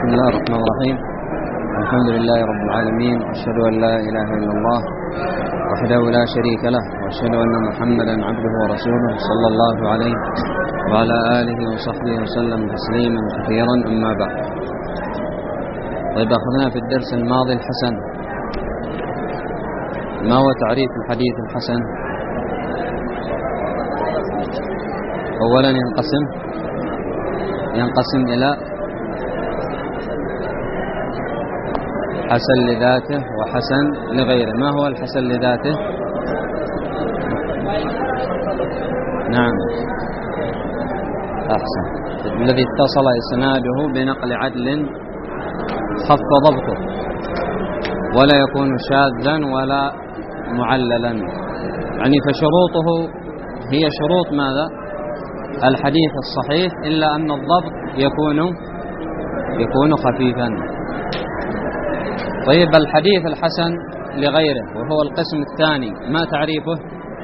بسم الله الرحمن الرحيم. الحمد لله رب العالمين، وأشهد أن لا إله إلا الله وحده لا شريك له، وأشهد أن محمدا عبده ورسوله صلى الله عليه وعلى آله وصحبه وسلم تسليما كثيرا. أما بعد، طيب، أخذنا في الدرس الماضي الحسن. ما هو تعريف الحديث الحسن؟ أولا ينقسم إلى حسن لذاته وحسن لغيره. ما هو الحسن لذاته؟ نعم، أحسن، الذي اتصل إسناده بنقل عدل خف ضبطه، ولا يكون شاذا ولا معللا. يعني فشروطه هي شروط ماذا؟ الحديث الصحيح، إلا أن الضبط يكون خفيفا. طيب، الحديث الحسن لغيره وهو القسم الثاني، ما تعريفه؟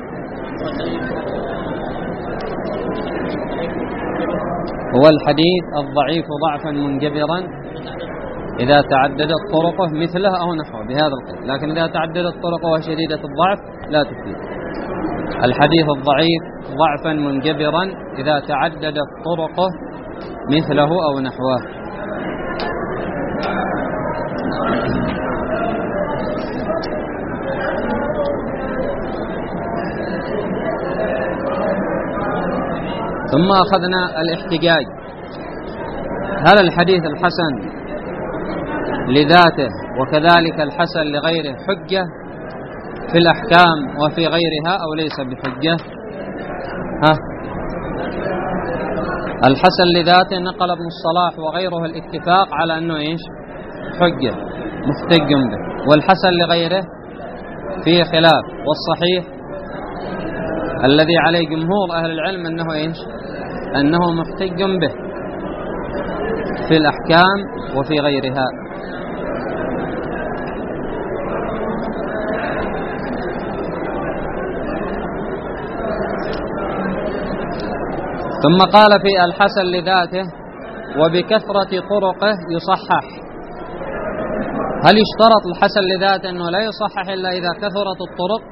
هو الحديث الضعيف ضعفا منجبرا إذا تعددت طرقه مثله أو نحوه بهذا القسم، لكن إذا تعددت طرقه شديدة الضعف لا تفيد. الحديث الضعيف ضعفا منجبرا إذا تعددت طرقه مثله أو نحوه. ثم أخذنا الاحتجاج. هل الحديث الحسن لذاته وكذلك الحسن لغيره حجة في الأحكام وفي غيرها أو ليس بحجة؟ الحسن لذاته نقل ابن الصلاح وغيره الاتفاق على أنه حجة محتج به، والحسن لغيره فيه خلاف، والصحيح الذي عليه جمهور أهل العلم أنه محتج به في الأحكام وفي غيرها. ثم قال في الحسن لذاته وبكثرة طرقه يصحح. هل يشترط الحسن لذاته أنه لا يصحح إلا إذا كثرت الطرق؟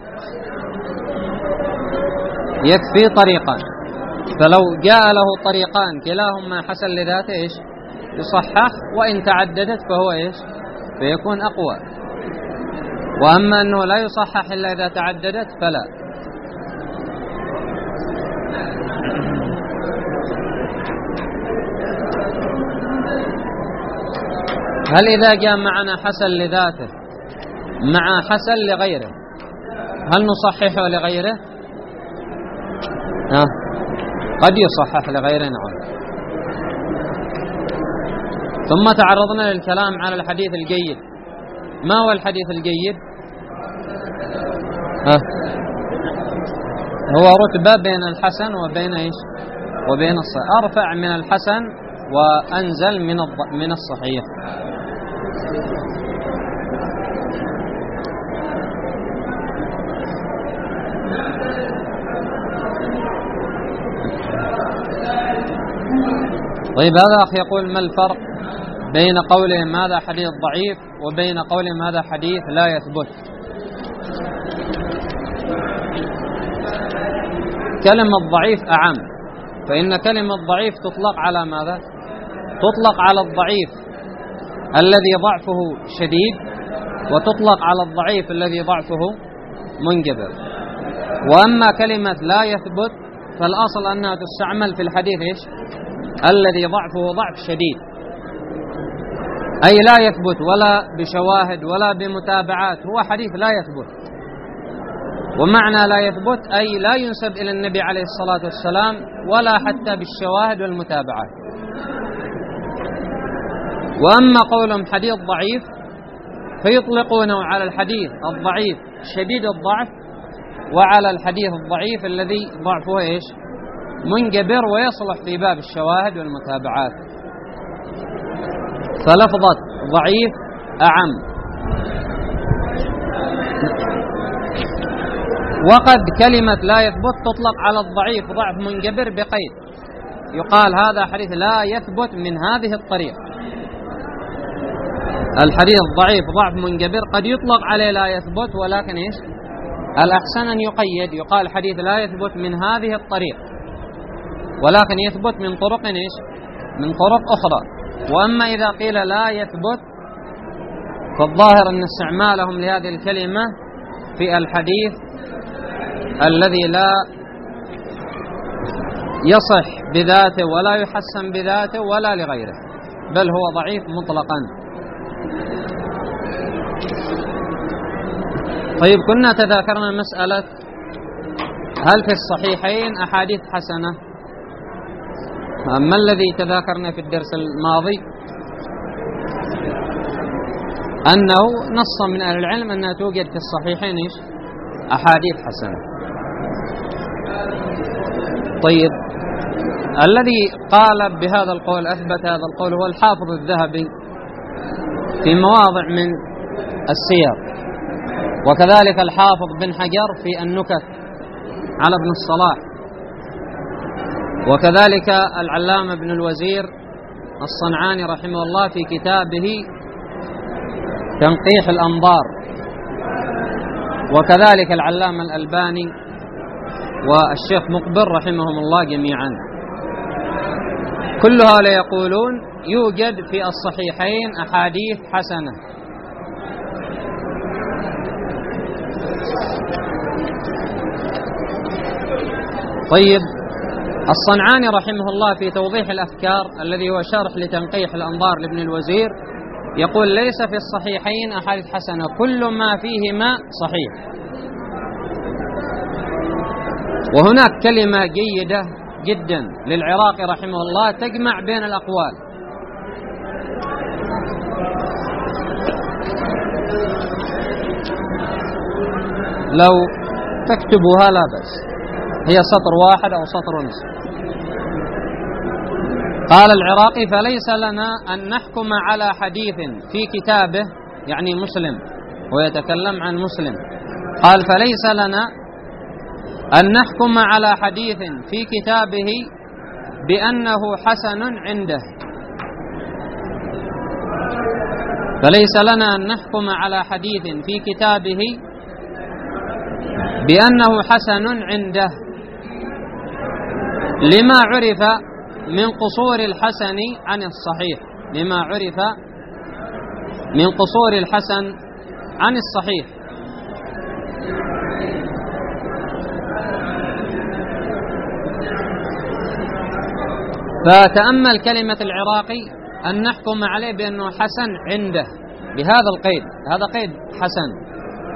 يكفي طريقان، فلو جاء له طريقان كلاهما حسن لذاته يصحح، وإن تعددت فهو فيكون أقوى. وأما أنه لا يصحح إلا إذا تعددت فلا. هل إذا جاء معنا حسن لذاته مع حسن لغيره هل نصححه لغيره؟ قد يصحح لغيره، نعم. ثم تعرضنا للكلام على الحديث الجيد. ما هو الحديث الجيد؟ هو رتبة بين الحسن وبين الصحيح، أرفع من الحسن وأنزل من الصحيح. طيب، هذا أخي يقول: ما الفرق بين قولهم هذا حديث ضعيف وبين قولهم هذا حديث لا يثبت؟ كلمة ضعيف أعم، فإن كلمة ضعيف تطلق على ماذا؟ تطلق على الضعيف الذي ضعفه شديد، وتطلق على الضعيف الذي ضعفه منجبر. وأما كلمة لا يثبت فالأصل أنها تستعمل في الحديث الذي ضعفه ضعف شديد، أي لا يثبت ولا بشواهد ولا بمتابعات، هو حديث لا يثبت. ومعنى لا يثبت أي لا ينسب إلى النبي عليه الصلاة والسلام ولا حتى بالشواهد والمتابعات. وأما قولهم حديث ضعيف فيطلقونه على الحديث الضعيف شديد الضعف وعلى الحديث الضعيف الذي ضعفه منجبر ويصلح في باب الشواهد والمتابعات. فلفظة ضعيف أعم. وقد كلمة لا يثبت تطلق على الضعيف ضعف منجبر بقيد، يقال هذا حديث لا يثبت من هذه الطريقة، الحديث ضعيف ضعف منجبر قد يطلق عليه لا يثبت، ولكن إيش الأحسن أن يقيد، يقال حديث لا يثبت من هذه الطريق، ولكن يثبت من طرق إيش من طرق أخرى. وأما إذا قيل لا يثبت فالظاهر أن استعمالهم لهذه الكلمة في الحديث الذي لا يصح بذاته ولا يحسن بذاته ولا لغيره، بل هو ضعيف مطلقا. طيب، كنا تذاكرنا مسألة هل في الصحيحين أحاديث حسنة. ما الذي تذاكرنا في الدرس الماضي؟ أنه نص من أهل العلم أنها توجد في الصحيحين إيش أحاديث حسنة. طيب، الذي قال بهذا القول أثبت هذا القول هو الحافظ الذهبي في مواضع من السير، وكذلك الحافظ بن حجر في النكت على ابن الصلاح، وكذلك العلامة ابن الوزير الصنعاني رحمه الله في كتابه تنقيح الأنظار، وكذلك العلامة الألباني والشيخ مقبل رحمهم الله جميعا. كل هؤلاء يقولون يوجد في الصحيحين أحاديث حسنة. طيب، الصنعاني رحمه الله في توضيح الأفكار الذي هو شرح لتنقيح الأنظار لابن الوزير يقول ليس في الصحيحين أحاديث حسنة، كل ما فيهما صحيح. وهناك كلمة جيدة جدا للعراقي رحمه الله تجمع بين الأقوال، لو تكتبوها لا بأس، هي سطر واحد أو سطر ونصف. قال العراقي: فليس لنا أن نحكم على حديث في كتابه، يعني مسلم، ويتكلم عن مسلم. قال: فليس لنا أن نحكم على حديث في كتابه بأنه حسن عنده. فليس لنا أن نحكم على حديث في كتابه بأنه حسن عنده لما عرف من قصور الحسن عن الصحيح، لما عرف من قصور الحسن عن الصحيح. فتأمل كلمة العراقي أن نحكم عليه بأنه حسن عنده بهذا القيد، هذا قيد حسن.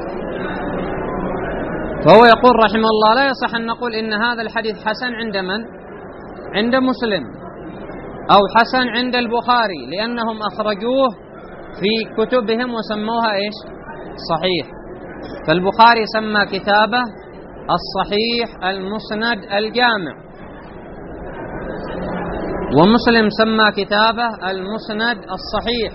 فهو يقول رحمه الله: لا يصح أن نقول إن هذا الحديث حسن عند من؟ عند مسلم، أو حسن عند البخاري، لأنهم أخرجوه في كتبهم وسموها إيش؟ صحيح. فالبخاري سمى كتابه الصحيح المسند الجامع، ومسلم سمى كتابه المسند الصحيح.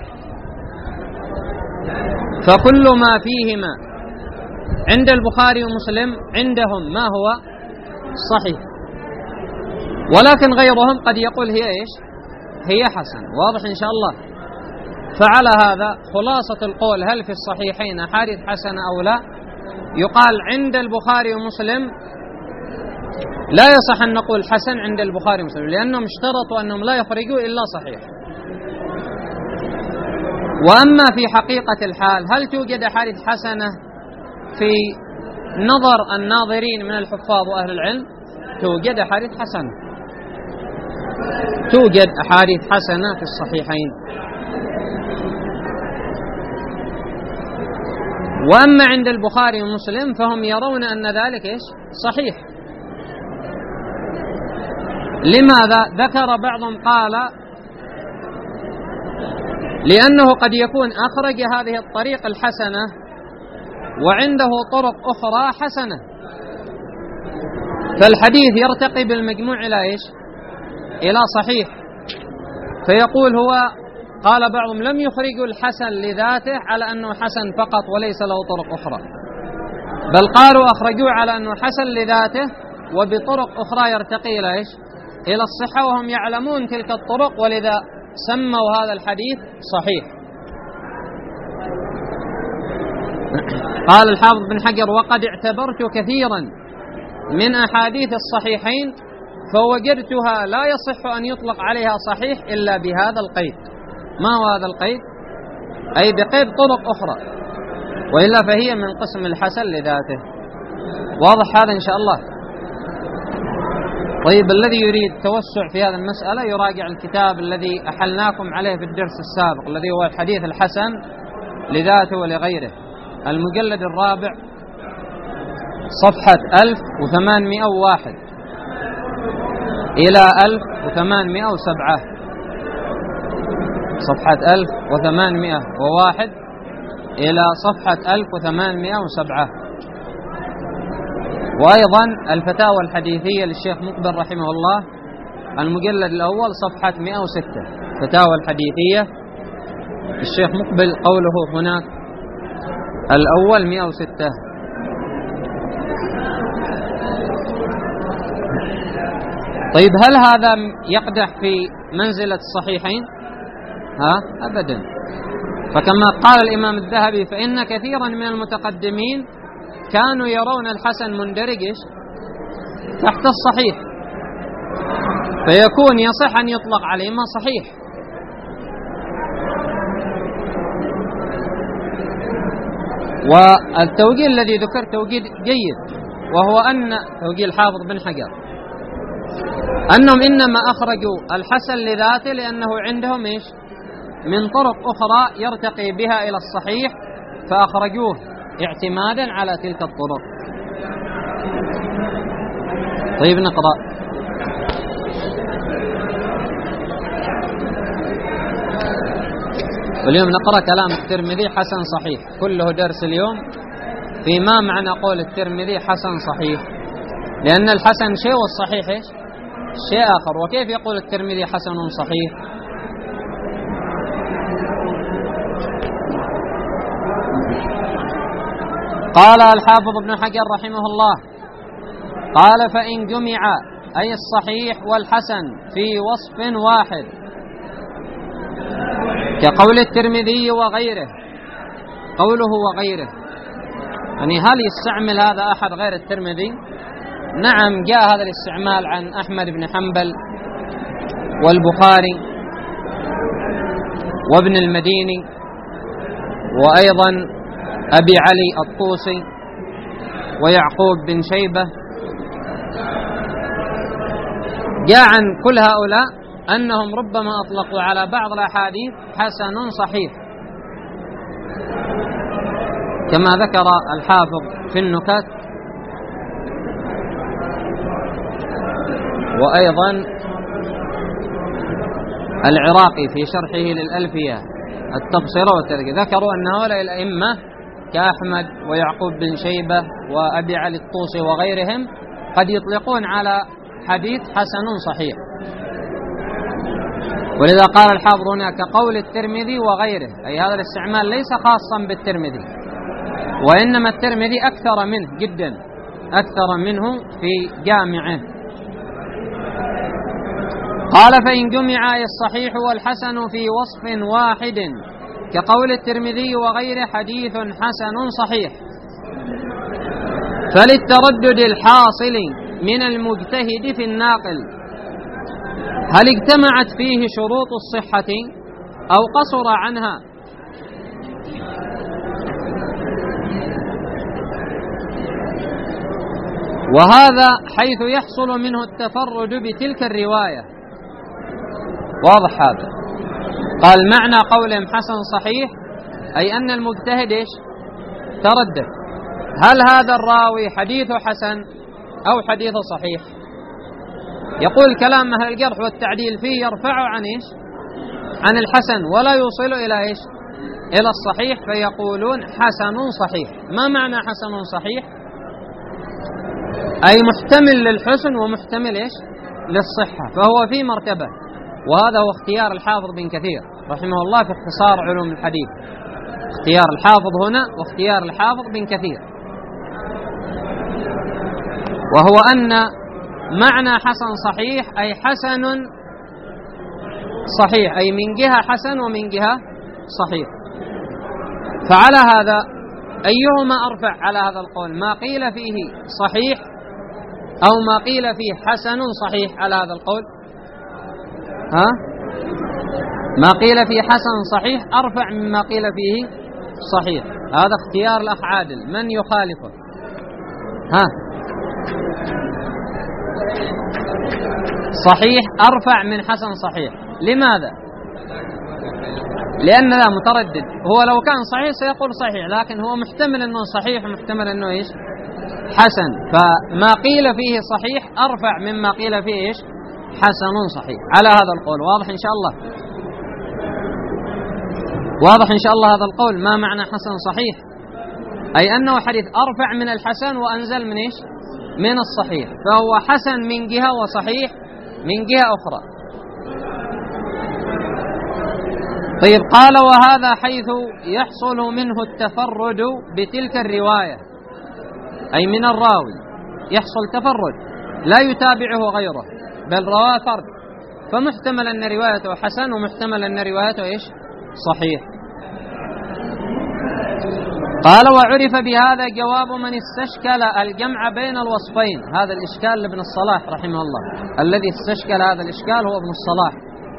فكل ما فيهما عند البخاري ومسلم عندهم ما هو صحيح، ولكن غيرهم قد يقول هي إيش؟ هي حسن. واضح إن شاء الله؟ فعلى هذا خلاصة القول: هل في الصحيحين أحاديث حسنة أو لا؟ يقال عند البخاري ومسلم لا يصح أن نقول حسن عند البخاري ومسلم، لأنهم اشترطوا أنهم لا يخرجوا إلا صحيح. وأما في حقيقة الحال، هل توجد أحاديث حسنة في نظر الناظرين من الحفاظ وأهل العلم؟ توجد أحاديث حسنة، توجد أحاديث حسنة في الصحيحين. وأما عند البخاري ومسلم فهم يرون أن ذلك إيش؟ صحيح. لماذا؟ ذكر بعضهم قال: لأنه قد يكون أخرج هذه الطريق الحسنة وعنده طرق أخرى حسنة، فالحديث يرتقي بالمجموع إلى إيش؟ إلى صحيح. فيقول هو، قال بعضهم: لم يخرجوا الحسن لذاته على أنه حسن فقط وليس له طرق أخرى، بل قالوا أخرجوه على أنه حسن لذاته وبطرق أخرى يرتقي إلى إيش؟ إلى الصحة، وهم يعلمون تلك الطرق، ولذا سموا هذا الحديث صحيح. قال الحافظ بن حجر: وقد اعتبرت كثيرا من أحاديث الصحيحين فوجدتها لا يصح أن يطلق عليها صحيح إلا بهذا القيد. ما هو هذا القيد؟ أي بقيد طرق أخرى، وإلا فهي من قسم الحسن لذاته. واضح هذا إن شاء الله؟ طيب، الذي يريد توسع في هذه المسألة يراجع الكتاب الذي أحلناكم عليه في الدرس السابق، الذي هو الحديث الحسن لذاته ولغيره، المجلد الرابع صفحة 1801 إلى 1807. صفحة 1801 إلى صفحة 1807. وأيضا الفتاوى الحديثية للشيخ مقبل رحمه الله، المجلد الأول صفحة 106. فتاوى الحديثية الشيخ مقبل، قوله هناك الأول 106. طيب، هل هذا يقدح في منزلة الصحيحين؟ أبدا. فكما قال الإمام الذهبي: فإن كثيرا من المتقدمين كانوا يرون الحسن مندرج تحت الصحيح، فيكون يصح أن يطلق عليه ما صحيح. والتوجيه الذي ذكر توجيه جيد، وهو أن توجيه الحافظ بن حجر أنهم إنما أخرجوا الحسن لذاته لأنه عندهم من طرق أخرى يرتقي بها إلى الصحيح، فأخرجوه اعتمادا على تلك الطرق. طيب، نقرأ. واليوم نقرأ كلام الترمذي: حسن صحيح. كله درس اليوم في ما معنى قول الترمذي حسن صحيح، لأن الحسن شيء والصحيح شيء آخر. وكيف يقول الترمذي حسن صحيح؟ قال الحافظ ابن حجر رحمه الله: قال: فإن جمع أي الصحيح والحسن في وصف واحد كقول الترمذي وغيره. قوله وغيره يعني هل يستعمل هذا أحد غير الترمذي؟ نعم، جاء هذا الاستعمال عن أحمد بن حنبل والبخاري وابن المديني وأيضا أبي علي الطوسي ويعقوب بن شيبة. جاء عن كل هؤلاء أنهم ربما أطلقوا على بعض الأحاديث حسن صحيح، كما ذكر الحافظ في النكت، وأيضا العراقي في شرحه للألفية التبصرة والتذكير، ذكروا أن هؤلاء الأئمة كأحمد ويعقوب بن شيبة وأبي علي الطوسي وغيرهم قد يطلقون على حديث حسن صحيح. ولذا قال الحافظ هنا كقول الترمذي وغيره، أي هذا الاستعمال ليس خاصا بالترمذي، وإنما الترمذي أكثر منه جدا، أكثر منه في جامعه. قال: فإن جمع الصحيح والحسن في وصف واحد كقول الترمذي وغيره حديث حسن صحيح، فللتردد الحاصل من المجتهد في الناقل هل اجتمعت فيه شروط الصحة أو قصر عنها؟ وهذا حيث يحصل منه التفرد بتلك الرواية. واضح هذا؟ قال: معنى قولهم حسن صحيح أي أن المجتهد تردد، هل هذا الراوي حديث حسن أو حديث صحيح؟ يقول كلام أهل الجرح والتعديل فيه يرفع عن الحسن ولا يوصل إلى إلى الصحيح، فيقولون حسن صحيح. ما معنى حسن صحيح؟ أي محتمل للحسن ومحتمل للصحة، فهو في مرتبة. وهذا هو اختيار الحافظ بن كثير رحمه الله في اختصار علوم الحديث، اختيار الحافظ هنا واختيار الحافظ بن كثير، وهو أن معنى حسن صحيح أي حسن صحيح، أي من جهة حسن ومن جهة صحيح. فعلى هذا أيهما أرفع على هذا القول؟ ما قيل فيه صحيح أو ما قيل فيه حسن صحيح على هذا القول؟ ما قيل فيه حسن صحيح أرفع مما قيل فيه صحيح. هذا اختيار الأخ عادل، من يخالفه؟ صحيح أرفع من حسن صحيح. لماذا؟ لأن لا متردد، هو لو كان صحيح سيقول صحيح، لكن هو محتمل أنه صحيح ومحتمل أنه إيش؟ حسن. فما قيل فيه صحيح أرفع مما قيل فيه إيش؟ حسن صحيح على هذا القول. واضح إن شاء الله؟ واضح إن شاء الله هذا القول؟ ما معنى حسن صحيح؟ أي أنه حديث أرفع من الحسن وأنزل من إيش؟ من الصحيح، فهو حسن من جهة وصحيح من جهة أخرى. طيب، قال وهذا حيث يحصل منه التفرد بتلك الرواية، أي من الراوي يحصل تفرد لا يتابعه غيره بل رواه فرد، فمحتمل أن روايته حسن ومحتمل أن روايته إيش؟ صحيح. قال وعرف بهذا جواب من استشكل الجمع بين الوصفين. هذا الإشكال لابن الصلاح رحمه الله، الذي استشكل هذا الإشكال هو ابن الصلاح.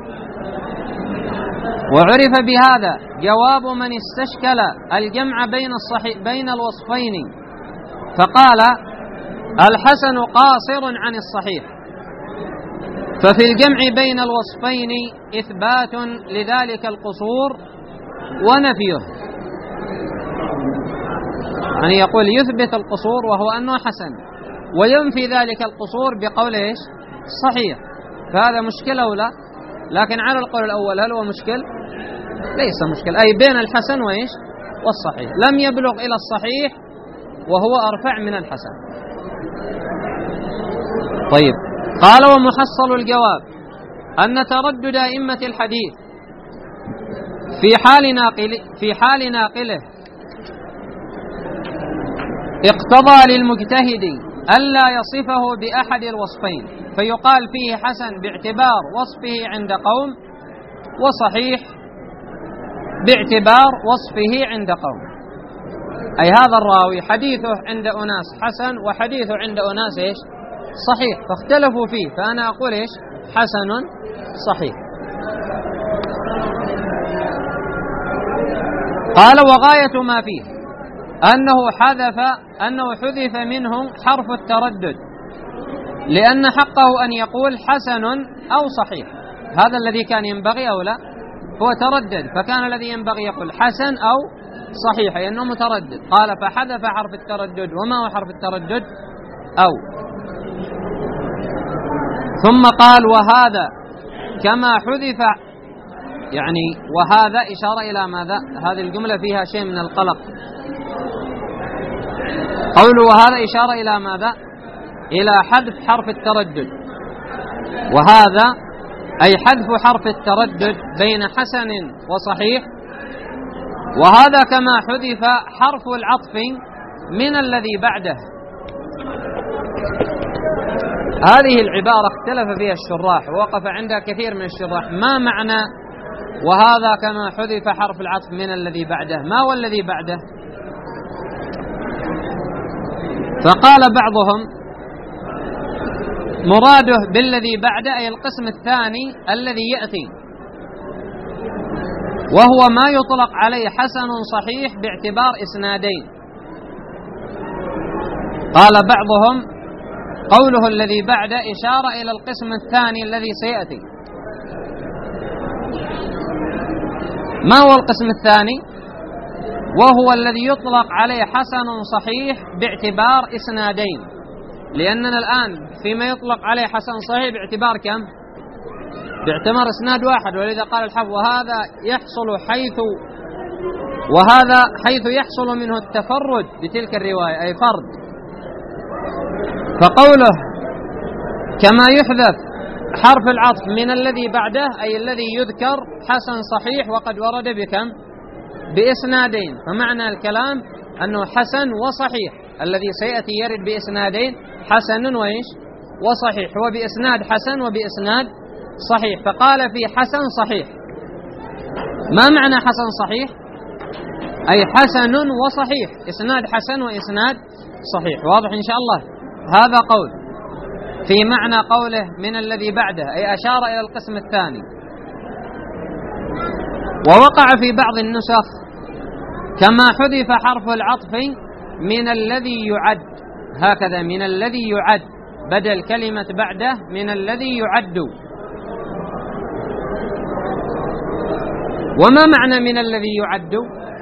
وعرف بهذا جواب من استشكل الجمع بين الوصفين، فقال الحسن قاصر عن الصحيح، ففي الجمع بين الوصفين إثبات لذلك القصور ونفيه. يعني يقول يثبت القصور وهو أنه حسن، وينفي ذلك القصور بقول إيش؟ صحيح. فهذا مشكلة أو لا؟ لكن على القول الأول هل هو مشكل؟ ليس مشكل، أي بين الحسن وإيش؟ والصحيح، لم يبلغ إلى الصحيح وهو أرفع من الحسن. طيب، قال ومحصل الجواب أن تردد أئمة الحديث في حال ناقله اقتضى للمجتهد ألا يصفه بأحد الوصفين، فيقال فيه حسن باعتبار وصفه عند قوم، وصحيح باعتبار وصفه عند قوم. أي هذا الراوي حديثه عند أناس حسن وحديثه عند أناس إيش؟ صحيح، فاختلفوا فيه، فأنا أقول إيش؟ حسن صحيح. قال وغاية ما فيه أنه حذف منه حرف التردد، لأن حقه أن يقول حسن أو صحيح، هذا الذي كان ينبغي أو لا؟ هو تردد، فكان الذي ينبغي يقول حسن أو صحيح، لأنه متردد. قال فحذف حرف التردد. وما هو حرف التردد؟ أو. ثم قال وهذا كما حذف، يعني وهذا إشارة إلى ماذا؟ هذه الجملة فيها شيء من القلق. قوله وهذا إشارة إلى ماذا؟ إلى حذف حرف التردد، وهذا أي حذف حرف التردد بين حسن وصحيح، وهذا كما حذف حرف العطف من الذي بعده. هذه العبارة اختلف فيها الشراح ووقف عندها كثير من الشراح، ما معنى وهذا كما حذف حرف العطف من الذي بعده؟ ما هو الذي بعده؟ فقال بعضهم مراده بالذي بعده أي القسم الثاني الذي يأتي، وهو ما يطلق عليه حسن صحيح باعتبار إسنادين. قال بعضهم قوله الذي بعده إشارة إلى القسم الثاني الذي سيأتي. ما هو القسم الثاني؟ وهو الذي يطلق عليه حسن صحيح باعتبار إسنادين، لأننا الآن فيما يطلق عليه حسن صحيح باعتبار كم؟ باعتبار إسناد واحد، ولذا قال الحافظ وهذا حيث يحصل منه التفرد بتلك الرواية، أي فرد. فقوله كما يحذف حرف العطف من الذي بعده أي الذي يذكر حسن صحيح وقد ورد بكم؟ بإسنادين. فمعنى الكلام أنه حسن وصحيح، الذي سيأتي يرد بإسنادين، حسن وإيش؟ وصحيح، هو بإسناد حسن وبإسناد صحيح. فقال في حسن صحيح. ما معنى حسن صحيح؟ أي حسن وصحيح، إسناد حسن وإسناد صحيح. واضح إن شاء الله؟ هذا قول في معنى قوله من الذي بعده، أي أشار إلى القسم الثاني. ووقع في بعض النسخ كما حذف حرف العطف من الذي يعد، هكذا من الذي يعد بدل كلمة بعده من الذي يعد. وما معنى من الذي يعد؟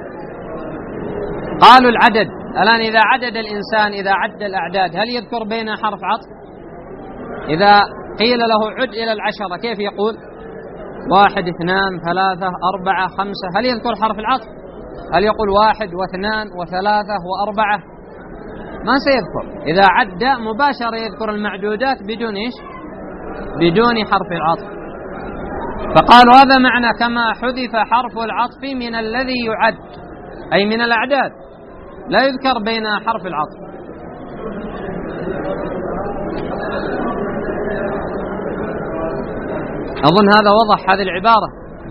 قالوا العدد. الآن إذا عدد الإنسان، إذا عد الأعداد، هل يذكر بين حرف عطف؟ إذا قيل له عد إلى 10 كيف يقول؟ 1 2 3 4 5، هل يذكر حرف العطف؟ هل يقول 1 و2 و3 و4؟ ما سيذكر. إذا عد مباشرة يذكر المعدودات بدون إيش؟ بدون حرف العطف. فقالوا هذا معنى كما حذف حرف العطف من الذي يعد، أي من الأعداد، لا يذكر بين حرف العطف. أظن هذا وضح هذه العبارة.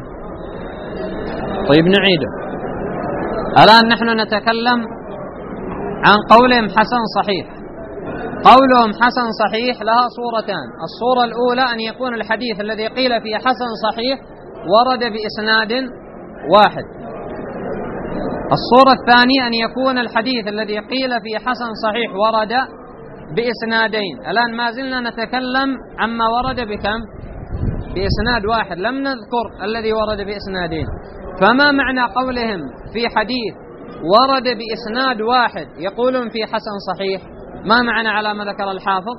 طيب نعيده. الآن نحن نتكلم عن قولهم حسن صحيح. قولهم حسن صحيح لها صورتان. الصورة الأولى أن يكون الحديث الذي قيل فيه حسن صحيح ورد بإسناد واحد. الصورة الثانية أن يكون الحديث الذي قيل فيه حسن صحيح ورد بإسنادين. الآن ما زلنا نتكلم عما ورد بكم؟ بإسناد واحد، لم نذكر الذي ورد بإسنادين. فما معنى قولهم في حديث ورد بإسناد واحد يقولون في حسن صحيح؟ ما معنى على ما ذكر الحافظ؟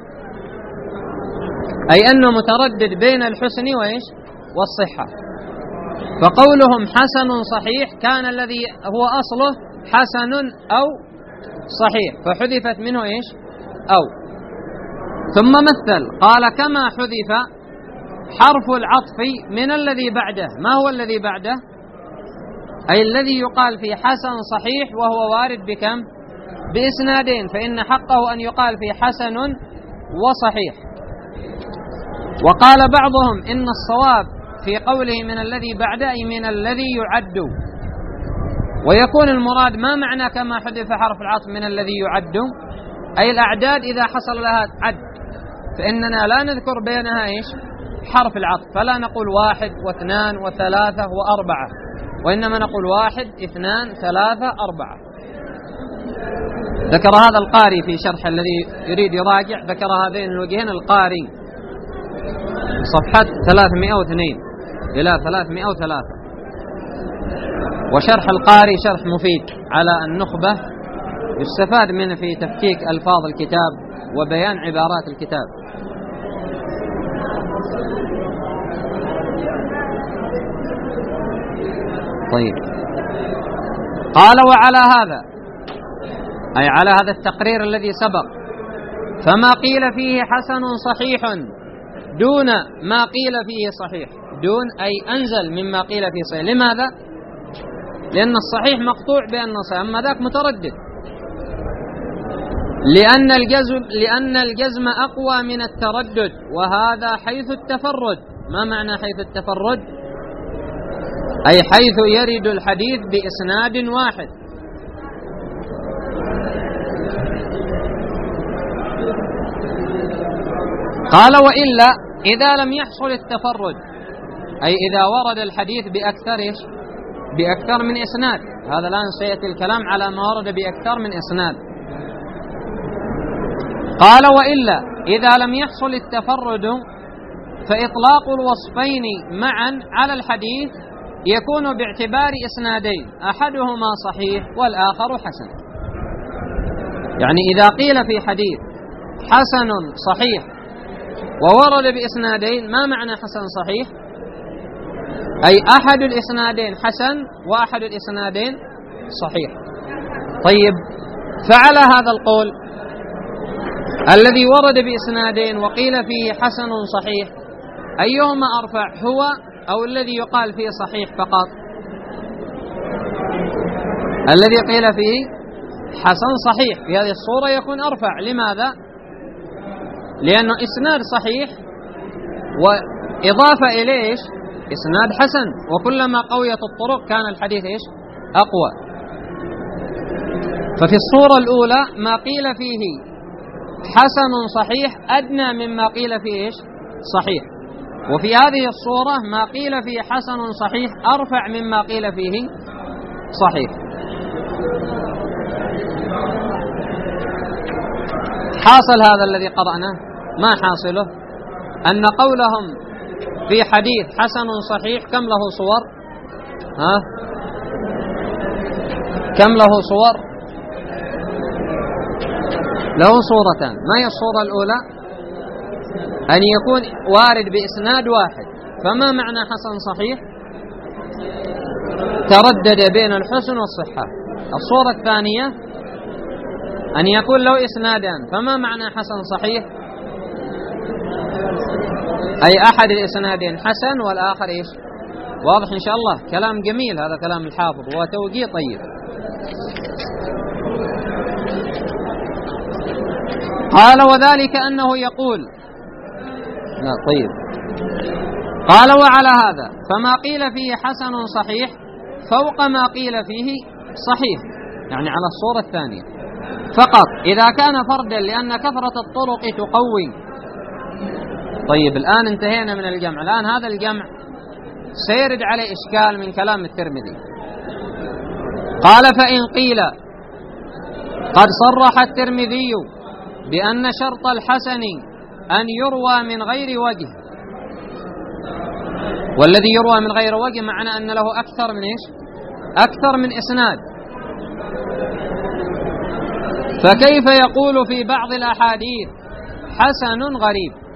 أي أنه متردد بين الحسن وإيش؟ والصحة. فقولهم حسن صحيح كان الذي هو أصله حسن أو صحيح، فحذفت منه إيش؟ أو. ثم مثل قال كما حذف حرف العطف من الذي بعده. ما هو الذي بعده؟ أي الذي يقال في حسن صحيح وهو وارد بكم؟ بإسنادين، فإن حقه أن يقال في حسن وصحيح. وقال بعضهم إن الصواب في قوله من الذي بعده أي من الذي يعد، ويكون المراد ما معنى كما حذف حرف العطف من الذي يعد؟ أي الأعداد إذا حصل لها عد فإننا لا نذكر بينها إيش؟ حرف العطف، فلا نقول 1 و2 و3 و4، وإنما نقول 1 2 3 4. ذكر هذا القاري في شرح الذي يريد يراجع، ذكر هذين الوجهين القاري صفحة 302 إلى 303. وشرح القاري شرح مفيد على النخبة، يستفاد منه في تفكيك ألفاظ الكتاب وبيان عبارات الكتاب. طيب، قال وعلى هذا أي على هذا التقرير الذي سبق، فما قيل فيه حسن صحيح دون ما قيل فيه صحيح. دون أي أنزل مما قيل فيه صحيح. لماذا؟ لأن الصحيح مقطوع بأن صحيح، أما ذاك متردد. لأن الجزم أقوى من التردد، وهذا حيث التفرد. ما معنى حيث التفرد؟ أي حيث يرد الحديث بإسناد واحد. قال وإلا إذا لم يحصل التفرد، أي إذا ورد الحديث بأكثر من إسناد. هذا الآن سيأتي الكلام على ما ورد بأكثر من إسناد. قال وإلا إذا لم يحصل التفرد فإطلاق الوصفين معا على الحديث يكون باعتبار إسنادين، أحدهما صحيح والآخر حسن. يعني إذا قيل في حديث حسن صحيح وورد بإسنادين، ما معنى حسن صحيح؟ أي أحد الإسنادين حسن وأحد الإسنادين صحيح. طيب، فعلى هذا القول الذي ورد بإسنادين وقيل فيه حسن صحيح، أيهما أرفع، هو أو الذي يقال فيه صحيح فقط؟ الذي قيل فيه حسن صحيح في هذه الصورة يكون أرفع. لماذا؟ لأنه إسناد صحيح وإضافة إليه إسناد حسن، وكلما قويت الطرق كان الحديث أقوى. ففي الصورة الأولى ما قيل فيه حسن صحيح أدنى مما قيل فيه صحيح، وفي هذه الصورة ما قيل فيه حسن صحيح أرفع مما قيل فيه صحيح. حاصل هذا الذي قرأناه ما حاصله؟ أن قولهم في حديث حسن صحيح كم له صور؟ كم له صور؟ له صورتان. ما هي الصورة الأولى؟ أن يكون وارد بإسناد واحد، فما معنى حسن صحيح؟ تردد بين الحسن والصحة. الصورة الثانية أن يكون له إسنادان، فما معنى حسن صحيح؟ أي أحد الإسنادين حسن والآخر واضح إن شاء الله. كلام جميل هذا كلام الحافظ وتوجيه طيب. قال وذلك أنه يقول لا طيب. قال وعلى هذا فما قيل فيه حسن صحيح فوق ما قيل فيه صحيح، يعني على الصورة الثانية فقط إذا كان فردا، لأن كثرة الطرق تقوي. طيب الآن انتهينا من الجمع، الآن هذا الجمع سيرد عليه إشكال من كلام الترمذي. قال فإن قيل قد صرح الترمذي بأن شرط الحسن أن يروى من غير وجه، والذي يروى من غير وجه معنى أن له أكثر من أكثر من إسناد، فكيف يقول في بعض الأحاديث حسن غريب؟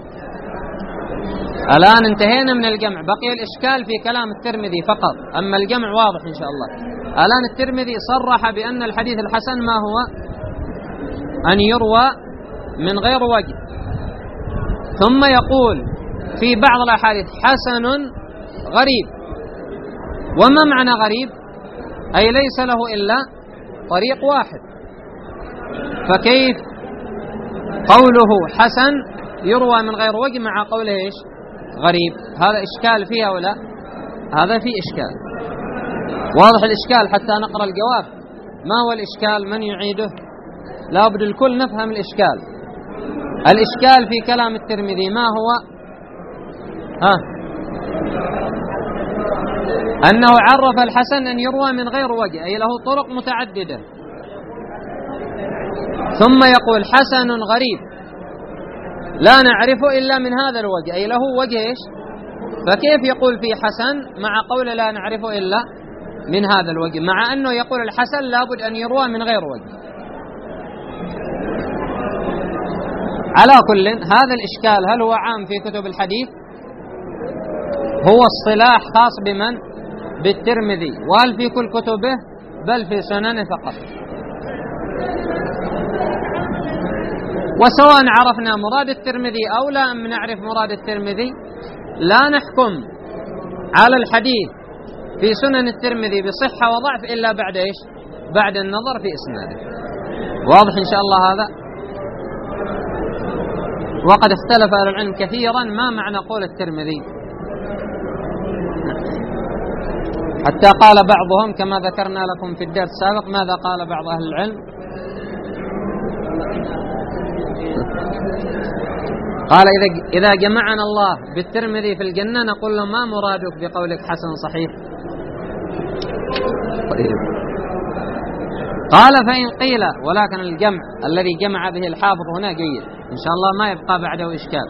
الآن انتهينا من الجمع، بقي الإشكال في كلام الترمذي فقط، أما الجمع واضح إن شاء الله. الآن الترمذي صرح بأن الحديث الحسن ما هو؟ أن يروى من غير وجه، ثم يقول في بعض الأحاديث حسن غريب. وما معنى غريب؟ أي ليس له إلا طريق واحد، فكيف قوله حسن يروى من غير وجه مع قوله غريب؟ هذا إشكال فيها ولا؟ هذا فيه إشكال. واضح الإشكال حتى نقرأ الجواب. ما هو الإشكال؟ من يعيده؟ لا بد الكل نفهم الإشكال. الإشكال في كلام الترمذي ما هو؟ أنه عرف الحسن أن يروى من غير وجه، أي له طرق متعددة، ثم يقول حسن غريب لا نعرفه إلا من هذا الوجه، أي له وجه فكيف يقول في حسن مع قول لا نعرفه إلا من هذا الوجه، مع أنه يقول الحسن لابد أن يروى من غير وجه؟ على كل هذا الإشكال هل هو عام في كتب الحديث؟ هو اصطلاح خاص بمن؟ بالترمذي. وهل في كل كتبه؟ بل في سننه فقط. وسواء عرفنا مراد الترمذي أو لا أم نعرف مراد الترمذي، لا نحكم على الحديث في سنن الترمذي بصحة وضعف إلا بعد بعد النظر في إسناده. واضح إن شاء الله هذا؟ وقد اختلف أهل العلم كثيرا ما معنى قول الترمذي، حتى قال بعضهم كما ذكرنا لكم في الدرس السابق. ماذا قال بعض أهل العلم؟ قال إذا جمعنا الله بالترمذي في الجنة نقول له ما مرادك بقولك حسن صحيح؟ قال فإن قيل، ولكن الجمع الذي جمع به الحافظ هنا جيد إن شاء الله ما يبقى بعده إشكال.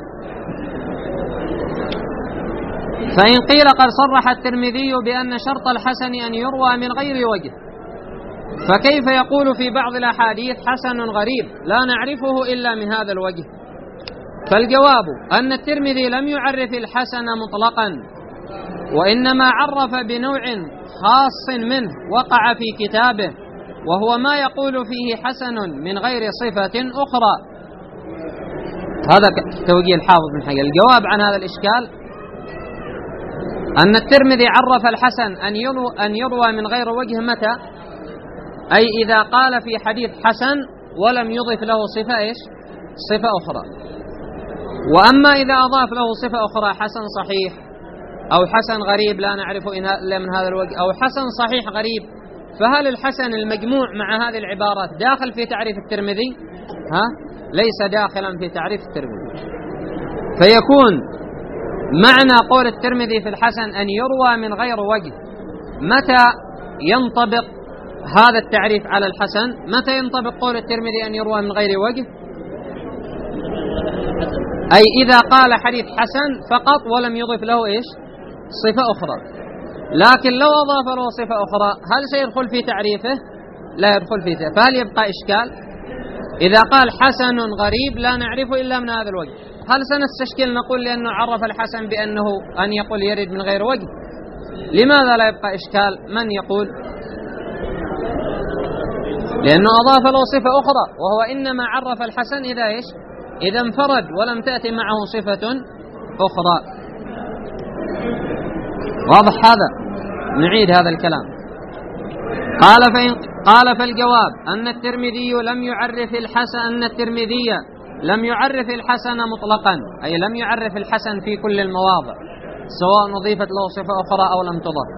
فإن قيل قد صرح الترمذي بأن شرط الحسن أن يروى من غير وجه، فكيف يقول في بعض الأحاديث حسن غريب لا نعرفه إلا من هذا الوجه؟ فالجواب أن الترمذي لم يعرف الحسن مطلقا، وإنما عرف بنوع خاص منه وقع في كتابه، وهو ما يقول فيه حسن من غير صفة أخرى. هذا توجيه الحافظ بن حجر. الجواب عن هذا الإشكال أن الترمذي عرف الحسن أن يروى من غير وجه متى؟ أي إذا قال في حديث حسن ولم يضف له صفة أخرى. وأما إذا أضاف له صفة أخرى حسن صحيح أو حسن غريب لا نعرف إلا من هذا الوجه أو حسن صحيح غريب، فهل الحسن المجموع مع هذه العبارات داخل في تعريف الترمذي؟ ليس داخلا في تعريف الترمذي. فيكون معنى قول الترمذي في الحسن أن يروى من غير وجه. متى ينطبق هذا التعريف على الحسن؟ متى ينطبق قول الترمذي أن يروى من غير وجه؟ أي إذا قال حديث حسن فقط ولم يضف له صفة أخرى. لكن لو أضاف له صفة أخرى هل سيدخل في تعريفه؟ لا يدخل في تعريفه. فهل يبقى إشكال؟ إذا قال حسن غريب لا نعرفه إلا من هذا الوجه، هل سنستشكل نقول لأنه عرف الحسن بأنه أن يقول يرد من غير وجه؟ لماذا لا يبقى إشكال؟ من يقول؟ لأنه أضاف له صفة أخرى، وهو إنما عرف الحسن إذا انفرد ولم تأتي معه صفة أخرى. واضح هذا؟ نعيد هذا الكلام. قال فالجواب أن الترمذي لم يعرف الحسن مطلقا، أي لم يعرف الحسن في كل المواضع سواء أضيفت له صفة أخرى أو لم تضف،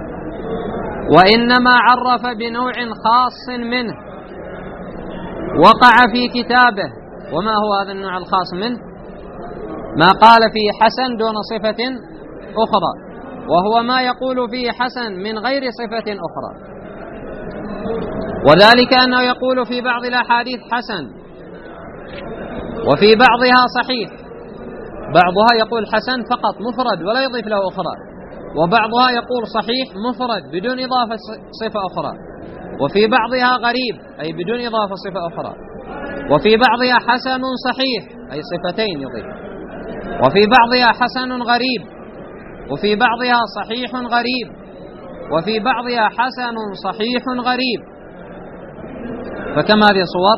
وإنما عرف بنوع خاص منه وقع في كتابه. وما هو هذا النوع الخاص منه؟ ما قال فيه حسن دون صفة أخرى، وهو ما يقول فيه حسن من غير صفة أخرى. وذلك أنه يقول في بعض الأحاديث حسن وفي بعضها صحيح، بعضها يقول حسن فقط مفرد ولا يضيف له أخرى، وبعضها يقول صحيح مفرد بدون إضافة صفة أخرى، وفي بعضها غريب أي بدون إضافة صفة أخرى، وفي بعضها حسن صحيح أي صفتين يضيف، وفي بعضها حسن غريب، وفي بعضها صحيح غريب، وفي بعضها حسن صحيح غريب. فكم هذه صور؟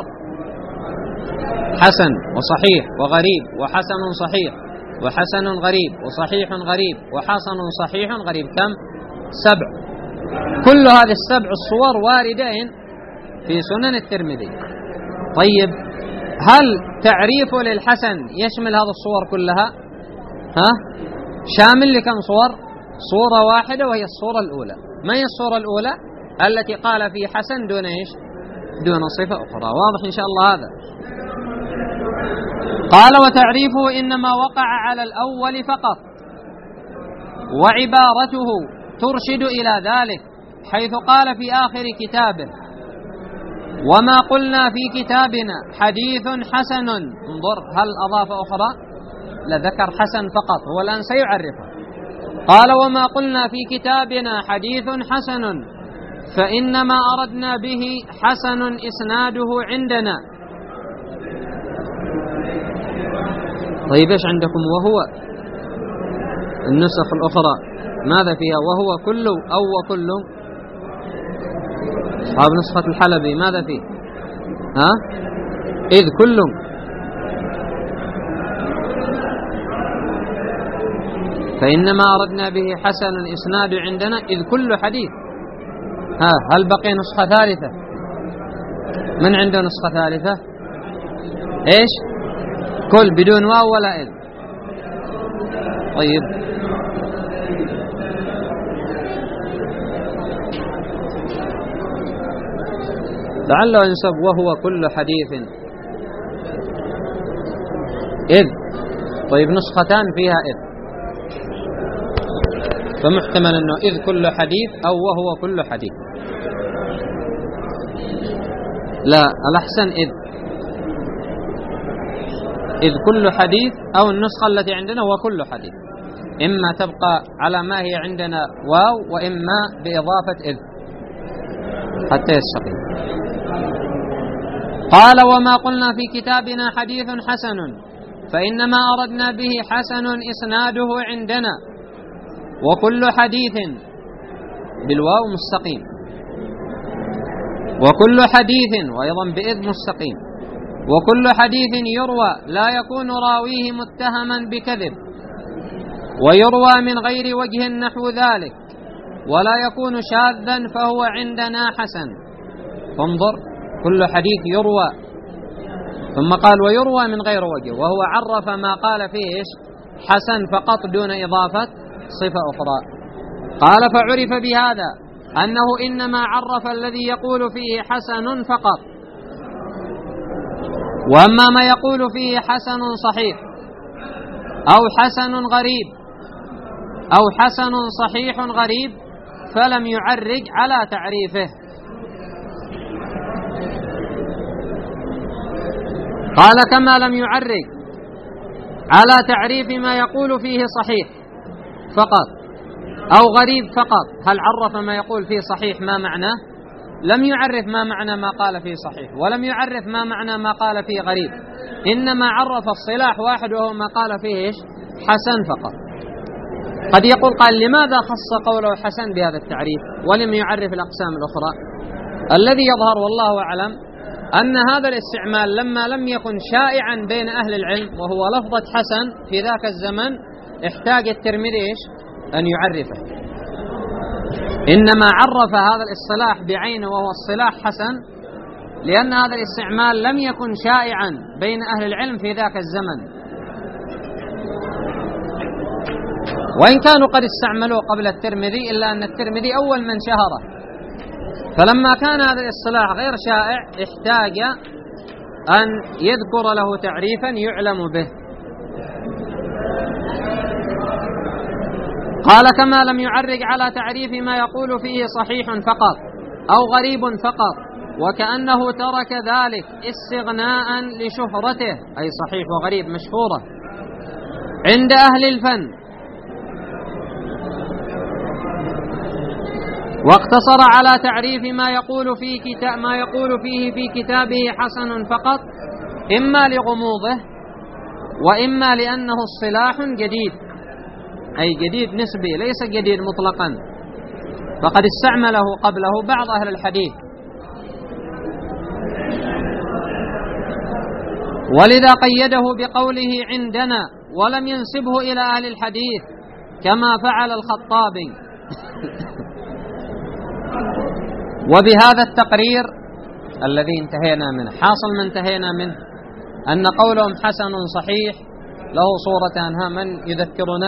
حسن وصحيح وغريب وحسن صحيح وحسن غريب وصحيح غريب وحسن صحيح غريب. كم؟ 7. كل هذه 7 الصور واردين في سنن الترمذي. طيب هل تعريفه للحسن يشمل هذه الصور كلها؟ شامل لكم صور؟ صورة واحدة وهي الصورة الأولى. ما هي الصورة الأولى؟ التي قال في حسن دون دون صفة أخرى. واضح إن شاء الله هذا؟ قال وتعريفه إنما وقع على الأول فقط، وعبارته ترشد إلى ذلك، حيث قال في آخر كتابه وما قلنا في كتابنا حديث حسن. انظر هل أضاف أخرى؟ لذكر حسن فقط، هو الآن سيعرفه. قال وما قلنا في كتابنا حديث حسن فإنما أردنا به حسن إسناده عندنا. طيب ايش عندكم وهو؟ النسخ الأخرى ماذا فيها؟ وهو كل أو وكل؟ أصحاب نسخة الحلبي ماذا فيه؟ إذ كل. فإنما أردنا به حسن إسناد عندنا إذ كل حديث. هل بقي نسخة ثالثة؟ من عنده نسخة ثالثة؟ إيش؟ كل بدون واو ولا إذ. طيب لعله ينسب وهو كل حديث إذ. طيب نسختان فيها إذ، فمحتمل أنه إذ كل حديث أو وهو كل حديث. لا، الأحسن إذ كل حديث، أو النسخة التي عندنا وكل حديث، إما تبقى على ما هي عندنا واو وإما بإضافة إذ حتى يستقيم. قال وما قلنا في كتابنا حديث حسن فإنما أردنا به حسن إسناده عندنا، وكل حديث بالواو مستقيم، وكل حديث وأيضا بإذ مستقيم، وكل حديث يروى لا يكون راويه متهما بكذب، ويروى من غير وجه نحو ذلك، ولا يكون شاذا فهو عندنا حسن. فانظر كل حديث يروى، ثم قال ويروى من غير وجه، وهو عرف ما قال فيه حسن فقط دون إضافة صفة أخرى. قال فعرف بهذا أنه إنما عرف الذي يقول فيه حسن فقط، وأما ما يقول فيه حسن صحيح أو حسن غريب أو حسن صحيح غريب فلم يعرج على تعريفه. قال كما لم يعرج على تعريف ما يقول فيه صحيح فقط أو غريب فقط. هل عرف ما يقول فيه صحيح ما معناه؟ لم يعرف ما معنى ما قال فيه صحيح، ولم يعرف ما معنى ما قال فيه غريب، إنما عرف الصلاح واحد وهو ما قال فيه إيش؟ حسن فقط. قد يقول قال لماذا خص قوله حسن بهذا التعريف ولم يعرف الأقسام الأخرى؟ الذي يظهر والله أعلم أن هذا الاستعمال لما لم يكن شائعا بين أهل العلم وهو لفظة حسن في ذاك الزمن احتاج الترمذي إيش؟ أن يعرفه. إنما عرف هذا الاصطلاح بعينه وهو الصلاح حسن لأن هذا الاستعمال لم يكن شائعا بين أهل العلم في ذاك الزمن، وإن كانوا قد استعملوه قبل الترمذي إلا أن الترمذي أول من شهره، فلما كان هذا الاصطلاح غير شائع احتاج أن يذكر له تعريفا يعلم به. قال كما لم يعرج على تعريف ما يقول فيه صحيح فقط أو غريب فقط، وكأنه ترك ذلك استغناء لشهرته، أي صحيح وغريب مشهورة عند أهل الفن، واقتصر على تعريف ما يقول فيه في كتابه حسن فقط، إما لغموضه وإما لأنه اصطلاح جديد، أي جديد نسبي ليس جديد مطلقا، فقد استعمله قبله بعض أهل الحديث، ولذا قيده بقوله عندنا ولم ينسبه إلى أهل الحديث كما فعل الخطابي. وبهذا التقرير الذي انتهينا منه حاصل ما انتهينا منه أن قولهم حسن صحيح له صورتان، ها من يذكرنا؟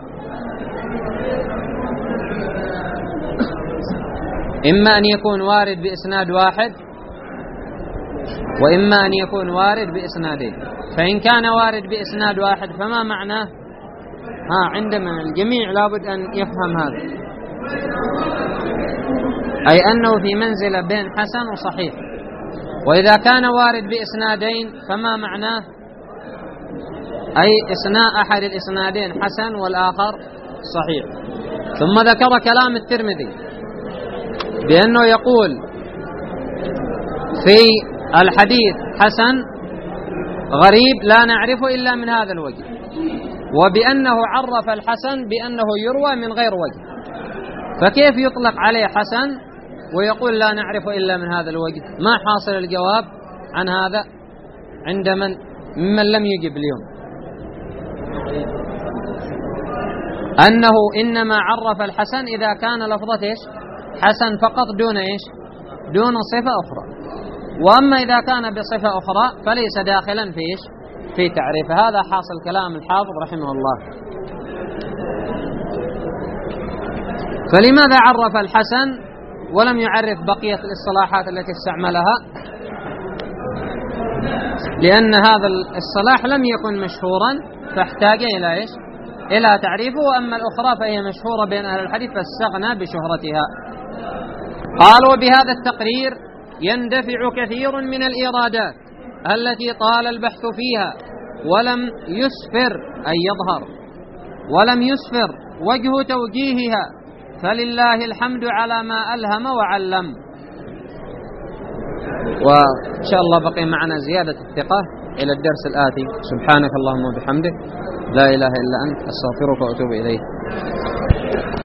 إما أن يكون وارد بإسناد واحد وإما أن يكون وارد بإسنادين. فإن كان وارد بإسناد واحد فما معناه؟ عندما الجميع لابد أن يفهم هذا، أي أنه في منزلة بين حسن وصحيح. وإذا كان وارد بإسنادين فما معناه؟ أي إثناء أحد الإسنادين حسن والآخر صحيح. ثم ذكر كلام الترمذي بأنه يقول في الحديث حسن غريب لا نعرفه إلا من هذا الوجه، وبأنه عرف الحسن بأنه يروى من غير وجه، فكيف يطلق عليه حسن ويقول لا نعرف إلا من هذا الوجه؟ ما حاصل الجواب عن هذا عند ممن لم يجب اليوم؟ أنه إنما عرف الحسن إذا كان لفظة إيش؟ حسن فقط دون إيش؟ دون صفة أخرى، وأما إذا كان بصفة أخرى فليس داخلا في إيش؟ في تعريف. هذا حاصل كلام الحافظ رحمه الله. فلماذا عرف الحسن ولم يعرف بقية الاصطلاحات التي استعملها؟ لأن هذا الاصطلاح لم يكن مشهورا فاحتاج إلى إيش؟ إلى تعريفه، وأما الأخرى فهي مشهورة بين أهل الحديث فاستغنى بشهرتها. قال وبهذا التقرير يندفع كثير من الإيرادات التي طال البحث فيها ولم يسفر أي يظهر ولم يسفر وجه توجيهها، فلله الحمد على ما ألهم وعلم. وإن شاء الله بقي معنا زيادة الثقة إلى الدرس الآتي. سبحانك اللهم وبحمدك لا إله إلا أنت أستغفرك وأتوب إليك.